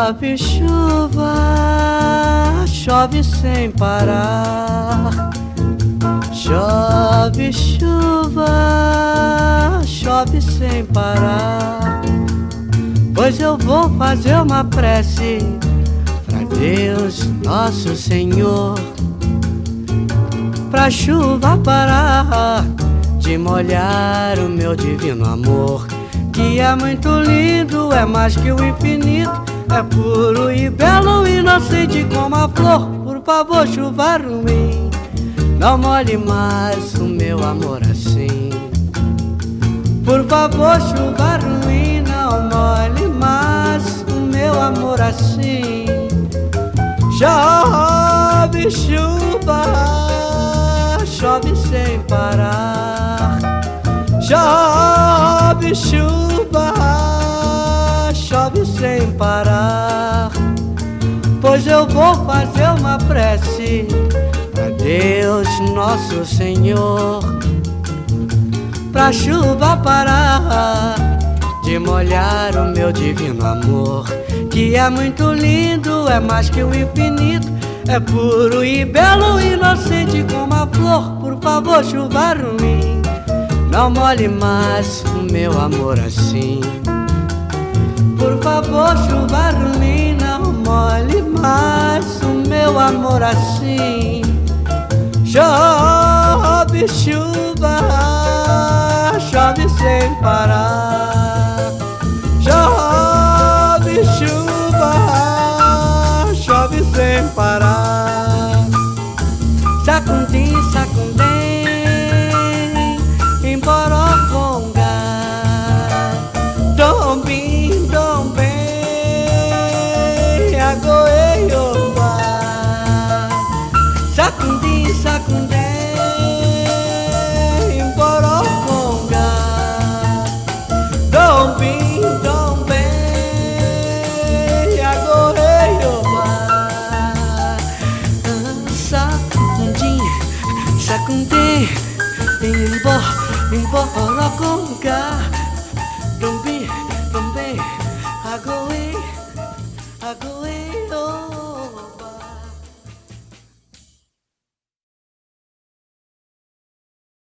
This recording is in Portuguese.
Chove chuva, chove sem parar. Chove chuva, chove sem parar. Pois eu vou fazer uma prece pra Deus Nosso Senhor, pra chuva parar de molhar o meu divino amor, que é muito lindo, é mais que o infinito, é puro e belo, inocente como a flor. Por favor, chuva ruim, não molhe mais o meu amor assim. Por favor, chuva ruim, não molhe mais o meu amor assim. Chove chuva, chove sem parar. Chove chuva, chove sem parar. Pois eu vou fazer uma prece pra Deus Nosso Senhor, pra chuva parar de molhar o meu divino amor, que é muito lindo, é mais que o infinito, é puro e belo, inocente como a flor. Por favor, chuva ruim, não molhe mais o meu amor assim. Por favor, chuva ruim, não molhe mais o meu amor assim. Chove chuva, chove sem parar. Chove chuva, chove sem parar. Sacundim, sacundim, Emboroconga. Dombim, dombim, Agoeiomba. Sacundim, sacundim, Emboroconga. Dombim, dombim, Agoeiomba. Sacundim, sacundim, Emboroconga. Dombim, dombim, Agoei, Agoei, oh.